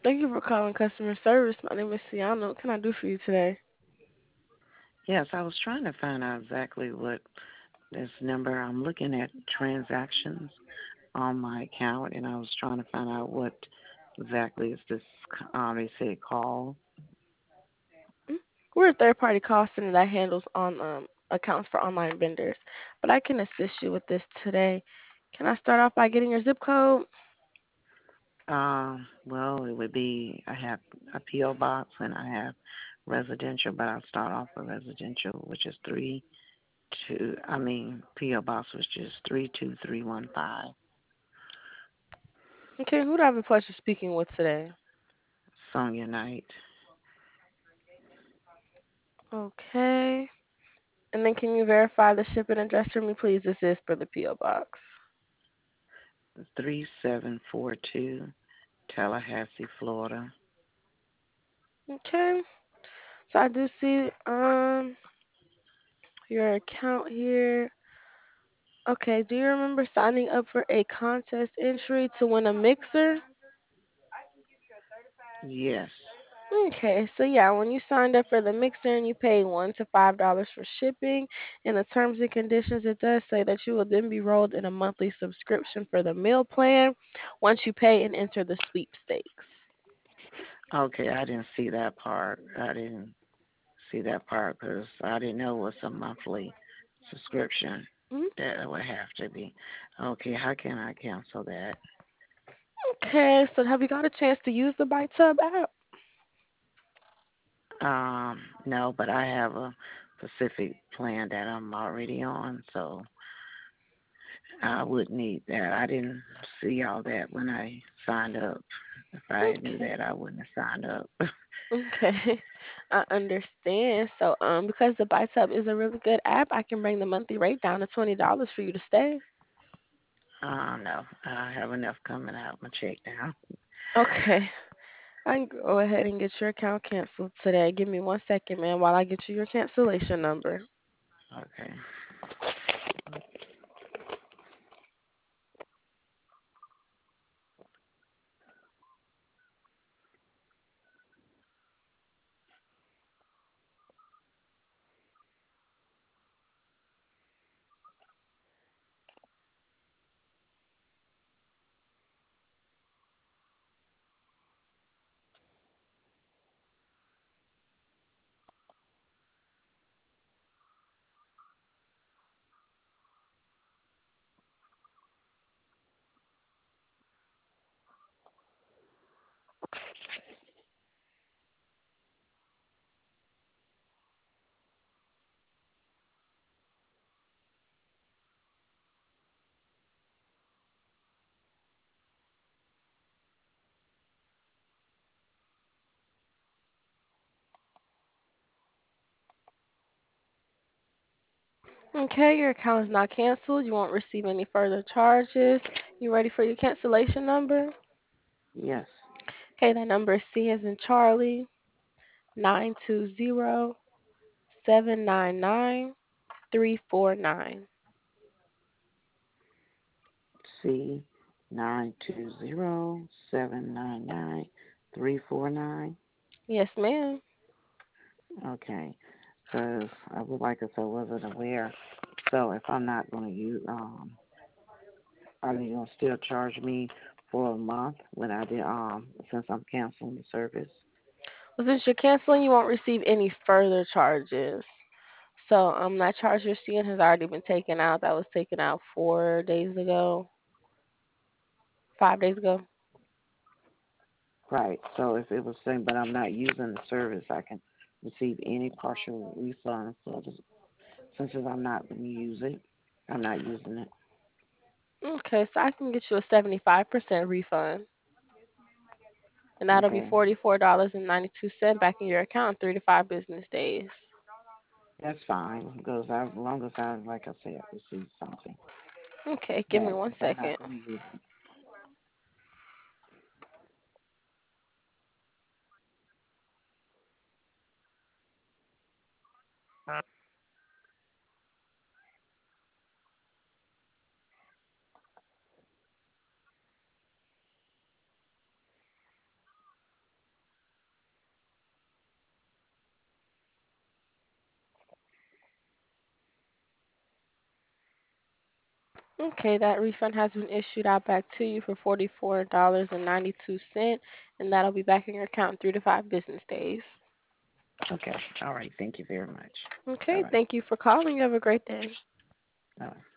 Thank you for calling customer service. My name is Siana. What can I do for you today? Yes, I was trying to find out exactly what this number. I'm looking at transactions on my account, and I was trying to find out what exactly is this. They said call. Mm, We're a third-party call center that handles on accounts for online vendors, but I can assist you with this today. Can I start off by getting your zip code? Well, it would be I have a PO box and I have residential, but I'll start off with residential, which is 32. I mean, PO box was just 32315. Okay, who do I have the pleasure of speaking with today? Sonia Knight, Okay. And then can you verify the shipping address for me, please? This is for the PO box. 3742, Tallahassee, Florida. Okay. So I do see your account here. Okay, do you remember signing up for a contest entry to win a mixer? Yes. Okay, so yeah, when you signed up for the mixer and you paid $1 to $5 for shipping, in the terms and conditions, it does say that you will then be rolled in a monthly subscription for the meal plan once you pay and enter the sweepstakes. Okay, I didn't see that part. I didn't see that part because I didn't know it was a monthly subscription Mhm. that it would have to be. Okay, how can I cancel that? Okay, so have you got a chance to use the BiteTub app? No, but I have a Pacific plan that I'm already on, so I would need that. I didn't see all that when I signed up. If I knew Okay. that, I wouldn't have signed up. Okay. I understand. So, because the BiteTub is a really good app, I can bring the monthly rate down to $20 for you to stay. No, I have enough coming out my check now. Okay. I can go ahead and get your account canceled today. Give me 1 second, man, while I get you your cancellation number. Okay. Okay, your account is not canceled. You won't receive any further charges. You ready for your cancellation number? Yes. Okay, that number is C as in Charlie, 920-799-349. C 920-799-349. Yes, ma'am. Okay. Because I would like if I wasn't aware. So if I'm not going to use, are they going to still charge me for a month when I did, since I'm canceling the service? Well, since you're canceling, you won't receive any further charges. So, that charge you're seeing has already been taken out. That was taken out 4 days ago, 5 days ago. Right. So if it was saying, but I'm not using the service, I can receive any partial refund for the, since I'm not going to use it. I'm not using it. Okay, so I can get you a 75% refund, and that'll be Okay. $44.92 back in your account in 3 to 5 business days. That's fine because as long as I, like I said, receive something Okay, give me that one if I'm second. not going to use it. Okay, that refund has been issued out back to you for $44.92, and that'll be back in your account in 3 to 5 business days. Okay. All right. Thank you very much. Bye Okay, bye. thank you for calling. You have a great day. Bye bye.